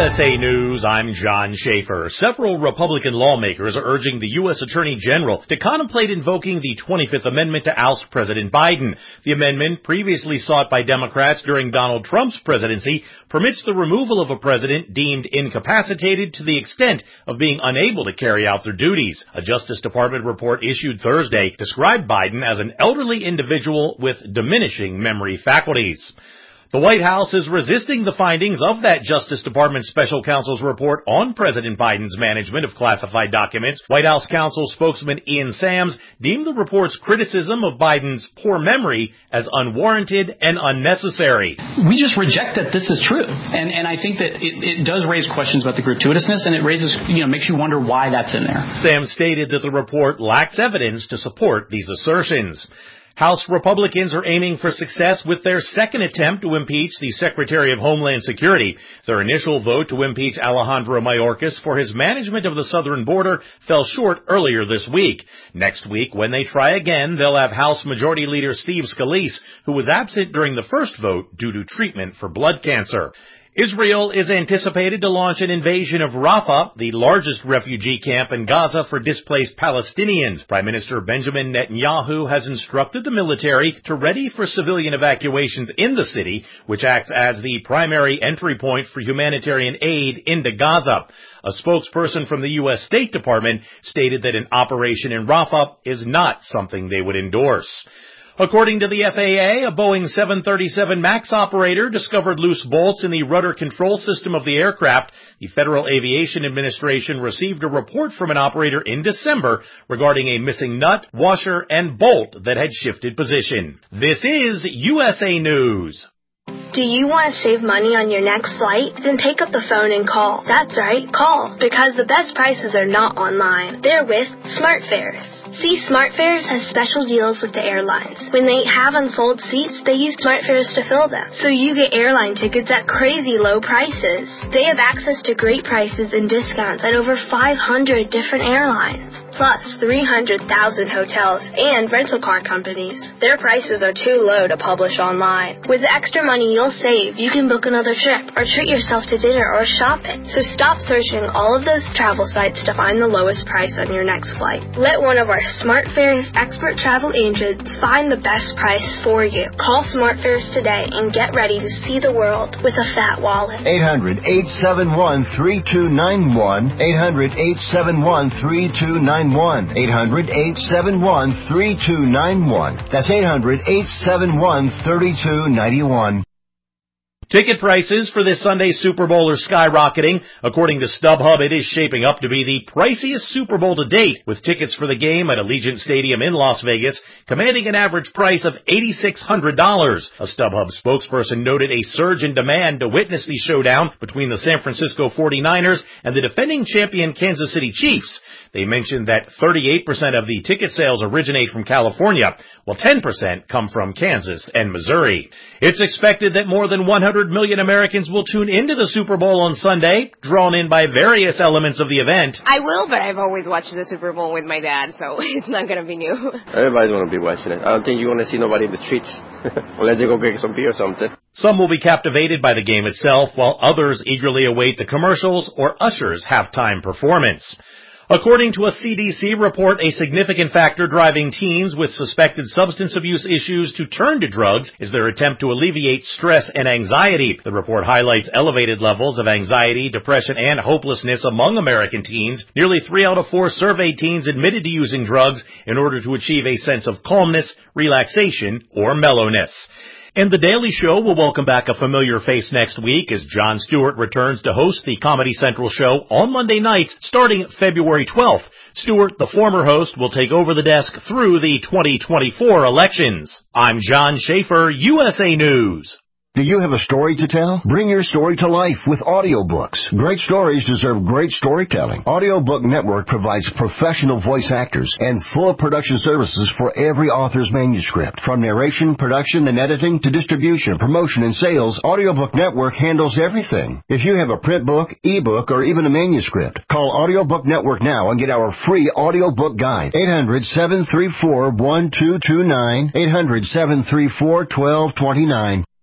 USA News, I'm John Schaefer. Several Republican lawmakers are urging the U.S. Attorney General to contemplate invoking the 25th Amendment to oust President Biden. The amendment, previously sought by Democrats during Donald Trump's presidency, permits the removal of a president deemed incapacitated to the extent of being unable to carry out their duties. A Justice Department report issued Thursday described Biden as an elderly individual with diminishing memory faculties. The White House is resisting the findings of that Justice Department special counsel's report on President Biden's management of classified documents. White House counsel spokesman Ian Sams deemed the report's criticism of Biden's poor memory as unwarranted and unnecessary. We just reject that this is true. And I think that it does raise questions about the gratuitousness, and it raises, makes you wonder why that's in there. Sams stated that the report lacks evidence to support these assertions. House Republicans are aiming for success with their second attempt to impeach the Secretary of Homeland Security. Their initial vote to impeach Alejandro Mayorkas for his management of the southern border fell short earlier this week. Next week, when they try again, they'll have House Majority Leader Steve Scalise, who was absent during the first vote due to treatment for blood cancer. Israel is anticipated to launch an invasion of Rafah, the largest refugee camp in Gaza for displaced Palestinians. Prime Minister Benjamin Netanyahu has instructed the military to ready for civilian evacuations in the city, which acts as the primary entry point for humanitarian aid into Gaza. A spokesperson from the U.S. State Department stated that an operation in Rafah is not something they would endorse. According to the FAA, a Boeing 737 MAX operator discovered loose bolts in the rudder control system of the aircraft. The Federal Aviation Administration received a report from an operator in December regarding a missing nut, washer, and bolt that had shifted position. This is USA News. Do you want to save money on your next flight? Then pick up the phone and call. That's right, call. Because the best prices are not online. They're with SmartFares. See, SmartFares has special deals with the airlines. When they have unsold seats, they use SmartFares to fill them. So you get airline tickets at crazy low prices. They have access to great prices and discounts at over 500 different airlines. Plus 300,000 hotels and rental car companies. Their prices are too low to publish online. With the extra money you'll save, you can book another trip or treat yourself to dinner or shopping. So stop searching all of those travel sites to find the lowest price on your next flight. Let one of our SmartFares expert travel agents find the best price for you. Call SmartFares today and get ready to see the world with a fat wallet. 800-871-3291. 800-871-3291. 800-871-3291. That's 800-871-3291. Ticket prices for this Sunday's Super Bowl are skyrocketing. According to StubHub, it is shaping up to be the priciest Super Bowl to date, with tickets for the game at Allegiant Stadium in Las Vegas commanding an average price of $8,600. A StubHub spokesperson noted a surge in demand to witness the showdown between the San Francisco 49ers and the defending champion Kansas City Chiefs. They mentioned that 38% of the ticket sales originate from California, while 10% come from Kansas and Missouri. It's expected that more than 100 million Americans will tune into the Super Bowl on Sunday, drawn in by various elements of the event. I will, but I've always watched the Super Bowl with my dad, so it's not going to be new. Everybody's going to be watching it. I don't think you're going to see nobody in the streets, unless they go get some beer or something. Some will be captivated by the game itself, while others eagerly await the commercials or Usher's halftime performance. According to a CDC report, a significant factor driving teens with suspected substance abuse issues to turn to drugs is their attempt to alleviate stress and anxiety. The report highlights elevated levels of anxiety, depression, and hopelessness among American teens. Nearly 3 out of 4 surveyed teens admitted to using drugs in order to achieve a sense of calmness, relaxation, or mellowness. And The Daily Show will welcome back a familiar face next week as Jon Stewart returns to host the Comedy Central show on Monday nights starting February 12th. Stewart, the former host, will take over the desk through the 2024 elections. I'm John Schaefer, USA News. Do you have a story to tell? Bring your story to life with audiobooks. Great stories deserve great storytelling. Audiobook Network provides professional voice actors and full production services for every author's manuscript. From narration, production, and editing to distribution, promotion, and sales, Audiobook Network handles everything. If you have a print book, ebook, or even a manuscript, call Audiobook Network now and get our free audiobook guide. 800-734-1229. 800-734-1229.